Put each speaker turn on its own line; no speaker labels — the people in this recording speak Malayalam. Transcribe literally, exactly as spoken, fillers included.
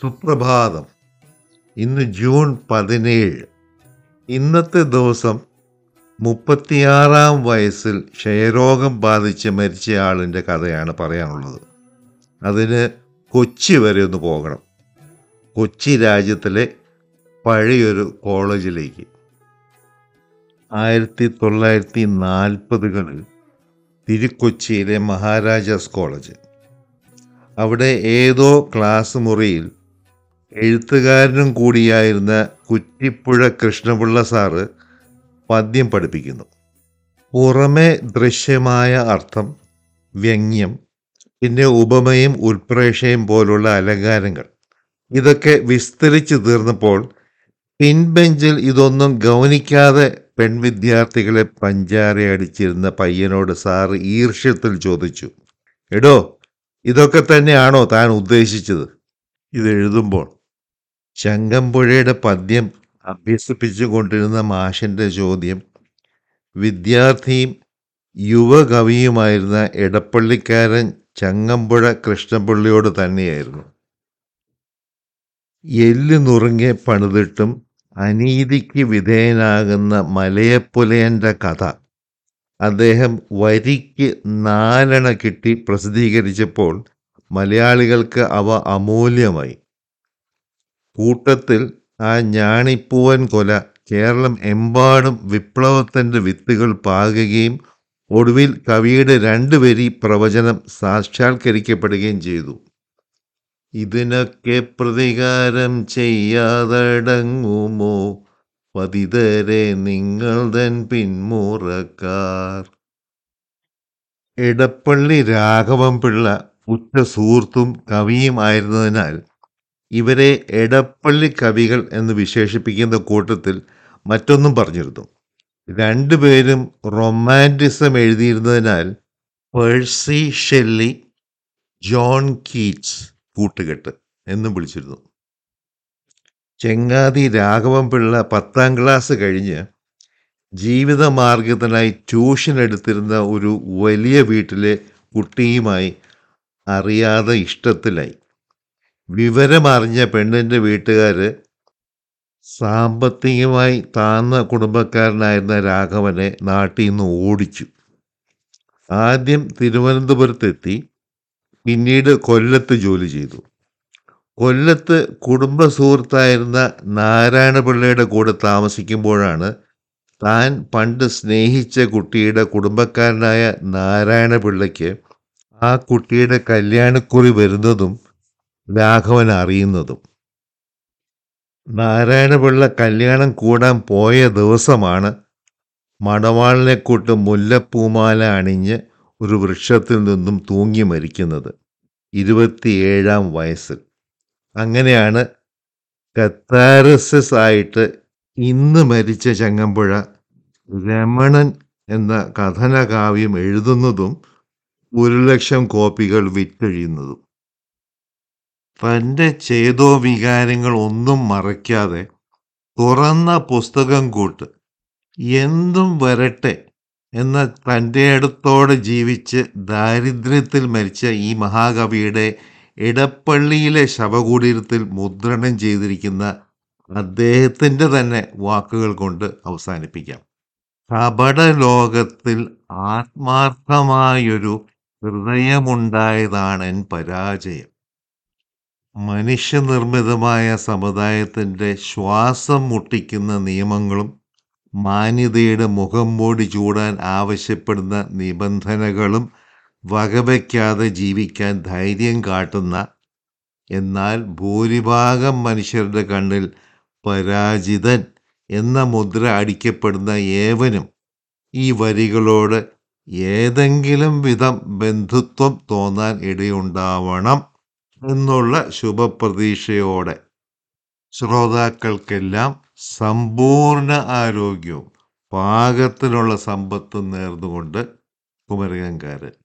സുപ്രഭാതം. ഇന്ന് ജൂൺ പതിനേഴ്. ഇന്നത്തെ ദിവസം മുപ്പത്തിയാറാം വയസ്സിൽ ക്ഷയരോഗം ബാധിച്ച് മരിച്ചയാളിൻ്റെ കഥയാണ് പറയാനുള്ളത്. അതിന് കൊച്ചി വരെ ഒന്ന് പോകണം. കൊച്ചി രാജ്യത്തിലെ പഴയൊരു കോളേജിലേക്ക്. ആയിരത്തി തൊള്ളായിരത്തി നാൽപ്പതുകളിൽ തിരുക്കൊച്ചിയിലെ മഹാരാജാസ് കോളേജ്. അവിടെ ഏതോ ക്ലാസ് മുറിയിൽ എഴുത്തുകാരനും കൂടിയായിരുന്ന കുറ്റിപ്പുഴ കൃഷ്ണപിള്ള സാറ് പദ്യം പഠിപ്പിക്കുന്നു. പുറമെ ദൃശ്യമായ അർത്ഥം, വ്യംഗ്യം, പിന്നെ ഉപമയും ഉൽപ്രേക്ഷയും പോലുള്ള അലങ്കാരങ്ങൾ, ഇതൊക്കെ വിസ്തരിച്ചു തീർന്നപ്പോൾ പിൻബെഞ്ചിൽ ഇതൊന്നും ഗൗനിക്കാതെ പെൺവിദ്യാർത്ഥികളെ പഞ്ചാരയടിച്ചിരുന്ന പയ്യനോട് സാറ് ഈർഷ്യത്തിൽ ചോദിച്ചു, എടോ, ഇതൊക്കെ തന്നെയാണോ താൻ ഉദ്ദേശിച്ചത് ഇതെഴുതുമ്പോൾ? ചങ്ങമ്പുഴയുടെ പദ്യം അഭ്യസിപ്പിച്ചു കൊണ്ടിരുന്ന മാഷിൻ്റെ ചോദ്യം വിദ്യാർത്ഥിയും യുവകവിയുമായിരുന്ന എടപ്പള്ളിക്കാരൻ ചങ്ങമ്പുഴ കൃഷ്ണപിള്ളയോട് തന്നെയായിരുന്നു. എല്ല് നുറുങ്ങെ പണിതിട്ടും അനീതിക്ക് വിധേയനാകുന്ന മലയപ്പുലയൻ്റെ കഥ അദ്ദേഹം വരിക്ക് നാലണ കിട്ടി പ്രസിദ്ധീകരിച്ചപ്പോൾ മലയാളികൾക്ക് അവ അമൂല്യമായി. കൂട്ടത്തിൽ ആ ഞാണിപ്പൂവൻ കൊല കേരളം എമ്പാടും വിപ്ലവത്തിൻ്റെ വിത്തുകൾ പാകുകയും ഒടുവിൽ കവിയുടെ രണ്ട് വരി പ്രവചനം സാക്ഷാത്കരിക്കപ്പെടുകയും ചെയ്തു. ഇതിനൊക്കെ പ്രതികാരം ചെയ്യാതടങ്ങുമോ പതിതരെ നിങ്ങൾ തൻ പിന്മുറക്കാർ. എടപ്പള്ളി രാഘവൻപിള്ള ഉറ്റ സുഹൃത്തും കവിയും ആയിരുന്നതിനാൽ ഇവരെ എടപ്പള്ളി കവികൾ എന്ന് വിശേഷിപ്പിക്കുന്ന കൂട്ടത്തിൽ മറ്റൊന്നും പറഞ്ഞിരുന്നു. രണ്ടുപേരും റൊമാൻറ്റിസം എഴുതിയിരുന്നതിനാൽ പേഴ്സി ഷെല്ലി, ജോൺ കീറ്റ്സ് കൂട്ടുകെട്ട് എന്നും വിളിച്ചിരുന്നു. ചെങ്ങാതി രാഘവൻപിള്ള പത്താം ക്ലാസ് കഴിഞ്ഞ് ജീവിതമാർഗത്തിനായി ട്യൂഷൻ എടുത്തിരുന്ന ഒരു വലിയ വീട്ടിലെ കുട്ടിയുമായി അറിയാതെ ഇഷ്ടത്തിലായി. വിവരമറിഞ്ഞ പെണ്ണിൻ്റെ വീട്ടുകാർ സാമ്പത്തികമായി താഴ്ന്ന കുടുംബക്കാരനായിരുന്ന രാഘവനെ നാട്ടിൽ നിന്ന് ഓടിച്ചു. ആദ്യം തിരുവനന്തപുരത്തെത്തി, പിന്നീട് കൊല്ലത്ത് ജോലി ചെയ്തു. കൊല്ലത്ത് കുടുംബ സുഹൃത്തായിരുന്ന നാരായണപിള്ളയുടെ കൂടെ താമസിക്കുമ്പോഴാണ് താൻ പണ്ട് സ്നേഹിച്ച കുട്ടിയുടെ കുടുംബക്കാരനായ നാരായണപിള്ളയ്ക്ക് ആ കുട്ടിയുടെ കല്യാണക്കുറി വരുന്നതും രാഘവൻ അറിയുന്നതും. നാരായണപിള്ള കല്യാണം കൂടാൻ പോയ ദിവസമാണ് മണവാളിനെ കൂട്ട് മുല്ലപ്പൂമാല അണിഞ്ഞ് ഒരു വൃക്ഷത്തിൽ നിന്നും തൂങ്ങി മരിക്കുന്നത്, ഇരുപത്തിയേഴാം വയസ്സിൽ. അങ്ങനെയാണ് കത്താരസിസ് ആയിട്ട് ഇന്ന് മരിച്ച ചങ്ങമ്പുഴ രമണൻ എന്ന കഥനകാവ്യം എഴുതുന്നതും ഒരു ലക്ഷം കോപ്പികൾ വിറ്റഴിയുന്നതും. തൻ്റെ ചേതോ വികാരങ്ങൾ ഒന്നും മറയ്ക്കാതെ തുറന്ന പുസ്തകം കൂട്ട് എന്തും വരട്ടെ എന്ന തൻ്റെ അടുത്തോടെ ജീവിച്ച് ദാരിദ്ര്യത്തിൽ മരിച്ച ഈ മഹാകവിയുടെ എടപ്പള്ളിയിലെ ശവകുടീരത്തിൽ മുദ്രണം ചെയ്തിരിക്കുന്ന അദ്ദേഹത്തിൻ്റെ തന്നെ വാക്കുകൾ കൊണ്ട് അവസാനിപ്പിക്കാം. കപട ലോകത്തിൽ ആത്മാർത്ഥമായൊരു ഹൃദയമുണ്ടായതാണെൻ പരാജയം. മനുഷ്യനിർമ്മിതമായ സമുദായത്തിൻ്റെ ശ്വാസം മുട്ടിക്കുന്ന നിയമങ്ങളും മാന്യതയുടെ മുഖം മൂടി ചൂടാൻ ആവശ്യപ്പെടുന്ന നിബന്ധനകളും വകവയ്ക്കാതെ ജീവിക്കാൻ ധൈര്യം കാട്ടുന്ന, എന്നാൽ ഭൂരിഭാഗം മനുഷ്യരുടെ കണ്ണിൽ പരാജിതൻ എന്ന മുദ്ര അടിക്കപ്പെടുന്ന ഏവനും ഈ വരികളോട് ഏതെങ്കിലും വിധം ബന്ധുത്വം തോന്നാൻ ഇടയുണ്ടാവണം എന്നുള്ള ശുഭപ്രതീക്ഷയോടെ ശ്രോതാക്കൾക്കെല്ലാം സമ്പൂർണ്ണ ആരോഗ്യവും പാകത്തിനുള്ള സമ്പത്തും നേർന്നുകൊണ്ട് കുമരകംകാരൻ.